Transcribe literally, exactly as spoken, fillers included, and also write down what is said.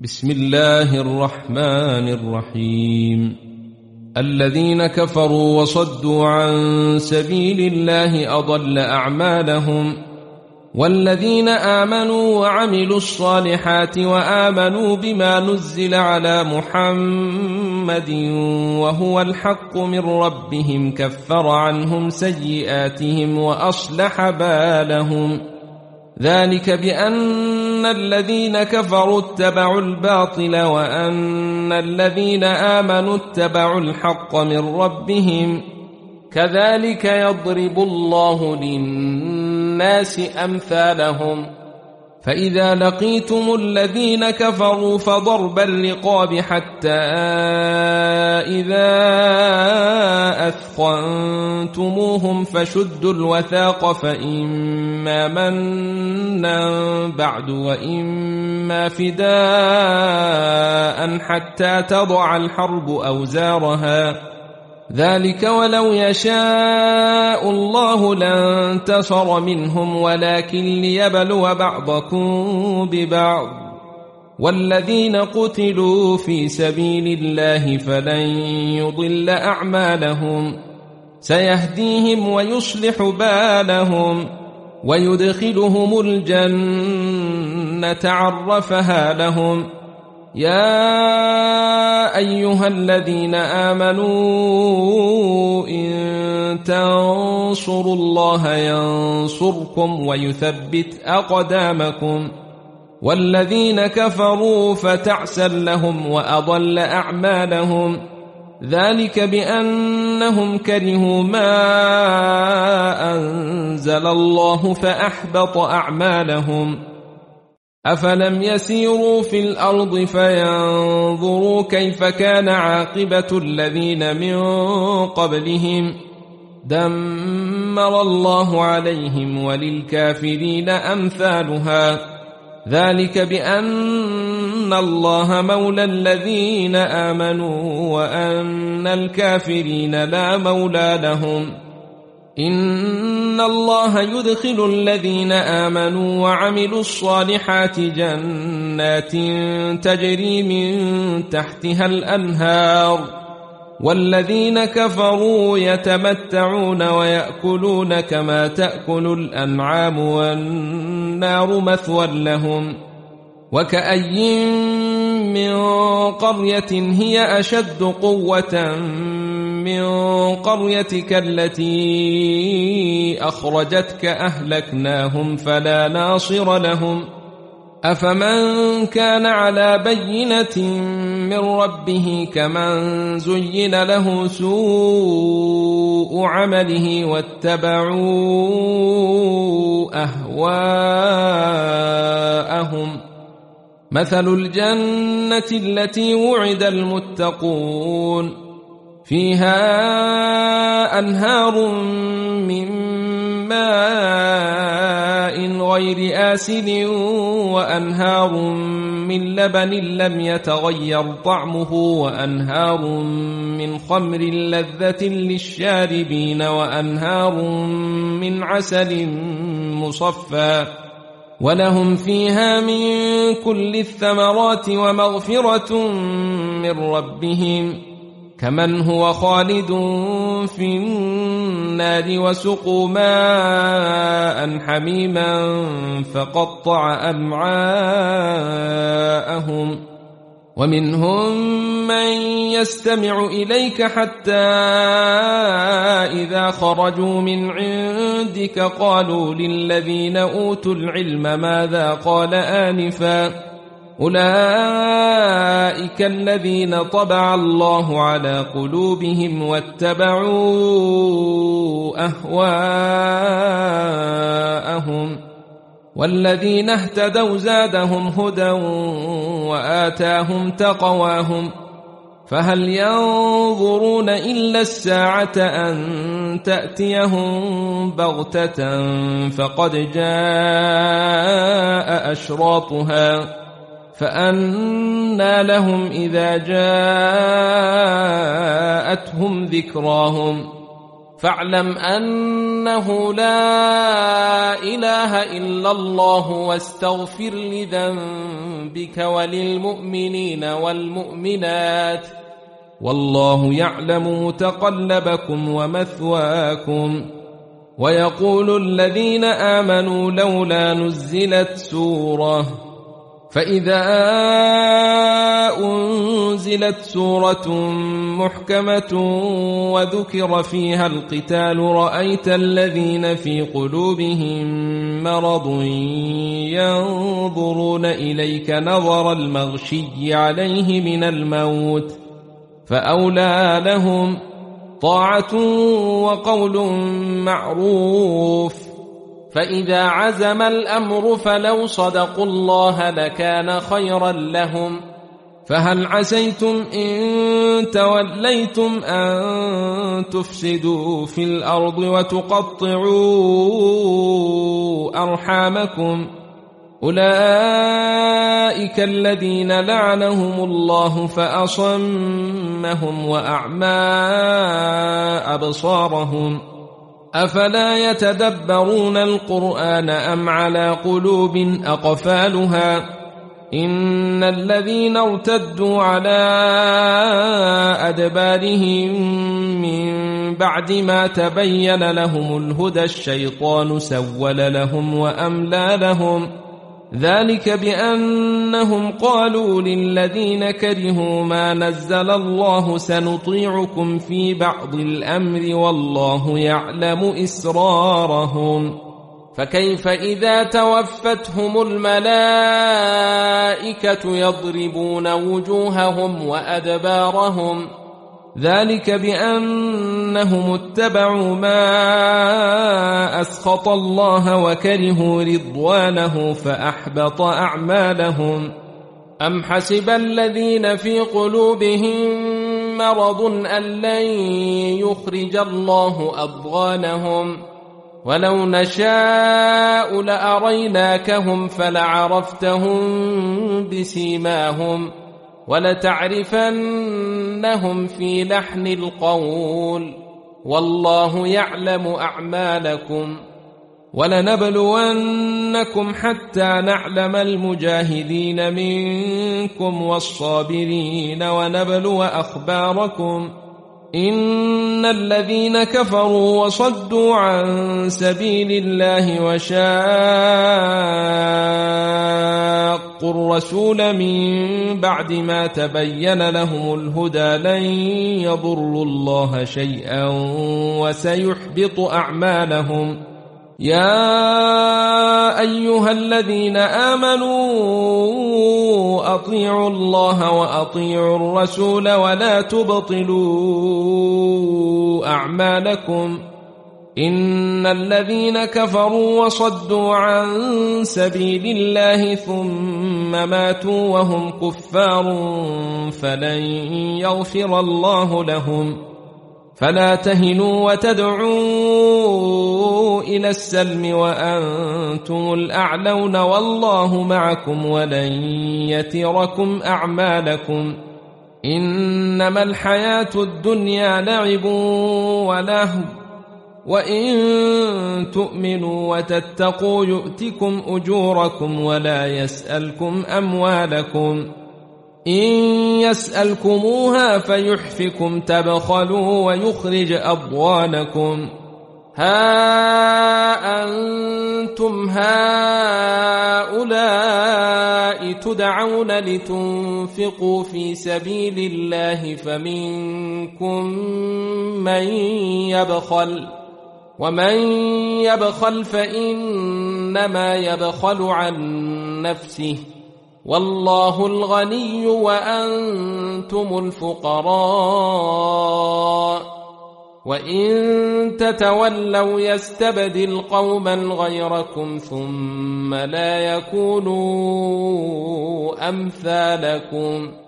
بسم الله الرحمن الرحيم. الذين كفروا وصدوا عن سبيل الله أضل أعمالهم، والذين آمنوا وعملوا الصالحات وآمنوا بما نزل على محمد وهو الحق من ربهم كفر عنهم سيئاتهم وأصلح بالهم. ذلك بأن الذين كفروا اتبعوا الباطل وأن الذين آمنوا اتبعوا الحق من ربهم، كذلك يضرب الله للناس أمثالهم. فإذا لقيتم الذين كفروا فضرب الرقاب حتى إذا أثخنتموهم فشدوا الوثاق، فإما منا بعد وإما فداء حتى تضع الحرب أوزارها. ذلك ولو يشاء الله لانتصر منهم ولكن ليبلو بعضكم ببعض. والذين قتلوا في سبيل الله فلن يضل أعمالهم، سيهديهم ويصلح بالهم ويدخلهم الجنة عرفها لهم. يا أيها الذين آمنوا إن تنصروا الله ينصركم ويثبت أقدامكم. والذين كفروا فتعسا لهم وأضل أعمالهم، ذلك بأنهم كرهوا ما أنزل الله فأحبط أعمالهم. أفلم يسيروا في الأرض فينظروا كيف كان عاقبة الذين من قبلهم، دمر الله عليهم وللكافرين أمثالها. ذلك بأن الله مولى الذين آمنوا وأن الكافرين لا مولى لهم. إن الله يدخل الذين آمنوا وعملوا الصالحات جنات تجري من تحتها الأنهار، والذين كفروا يتمتعون ويأكلون كما تأكل الأنعام والنار مثوى لهم. وكأي من قرية هي أشد قوة من قريتك التي أخرجتك أهلكناهم فلا ناصر لهم. أفمن كان على بينة من ربه كمن زين له سوء عمله واتبعوا أهواءهم. مثل الجنة التي وعد المتقون فيها أنهار من ماء غير آسن وأنهار من لبن لم يتغير طعمه وأنهار من خمر لذة للشاربين وأنهار من عسل مصفى، ولهم فيها من كل الثمرات ومغفرة من ربهم، كمن هو خالد في النار وسقوا ماء حميما فقطع أمعاءهم. ومنهم من يستمع إليك حتى إذا خرجوا من عندك قالوا للذين أوتوا العلم ماذا قال آنفا، أولئك الذين طبع الله على قلوبهم واتبعوا أهواءهم. والذين اهتدوا زادهم هدى وآتاهم تقواهم. فهل ينظرون إلا الساعة أن تأتيهم بغتة فقد جاء أشراطها، فأنى لهم إذا جاءتهم ذكراهم. فاعلم أنه لا إله إلا الله واستغفر لذنبك وللمؤمنين والمؤمنات والله يعلم متقلبكم ومثواكم. ويقول الذين آمنوا لولا نزلت سورة، فإذا أنزلت سورة محكمة وذكر فيها القتال رأيت الذين في قلوبهم مرض ينظرون إليك نظر المغشي عليه من الموت، فأولى لهم طاعة وقول معروف. فإذا عزم الأمر فلو صدقوا الله لكان خيرا لهم. فهل عسيتم إن توليتم أن تفسدوا في الأرض وتقطعوا أرحامكم؟ أولئك الذين لعنهم الله فأصمهم وأعمى أبصارهم. أفلا يتدبرون القرآن أم على قلوب أقفالها؟ إن الذين ارتدوا على أدبارهم من بعد ما تبين لهم الهدى الشيطان سول لهم وأملى لهم، ذلك بأنهم قالوا للذين كرهوا ما نزل الله سنطيعكم في بعض الأمر والله يعلم إسرارهم. فكيف إذا توفتهم الملائكة يضربون وجوههم وأدبارهم؟ ذلك بأنهم اتبعوا ما أسخط الله وكرهوا رضوانه فأحبط أعمالهم. أم حسب الذين في قلوبهم مرض أن لن يخرج الله أضغانهم؟ ولو نشاء لأريناكهم فلعرفتهم بسيماهم ولتعرفنهم في لحن القول والله يعلم أعمالكم. ولنبلونكم حتى نعلم المجاهدين منكم والصابرين ونبلو أخباركم. إن الذين كفروا وصدوا عن سبيل الله وشاقوا الرسول من بعد ما تبين لهم الهدى لن يضروا الله شيئا وسيحبط أعمالهم. يا أيها الذين آمنوا أطيعوا الله وأطيعوا الرسول ولا تبطلوا أعمالكم. إن الذين كفروا وصدوا عن سبيل الله ثم ماتوا وهم كفار فلن يغفر الله لهم. فلا تهنوا وتدعوا إلى السلم وأنتم الأعلون والله معكم ولن يتركم أعمالكم. إنما الحياة الدنيا لعب ولهو وإن تؤمنوا وتتقوا يؤتكم أجوركم ولا يسألكم أموالكم. إن يسألكموها فيحفكم تبخلوا ويخرج أضغانكم. ها أنتم هؤلاء تدعون لتنفقوا في سبيل الله فمنكم من يبخل ومن يبخل فإنما يبخل عن نفسه والله الغني وأنتم الفقراء وإن تتولوا يستبدل قوما غيركم ثم لا يكونوا أمثالكم.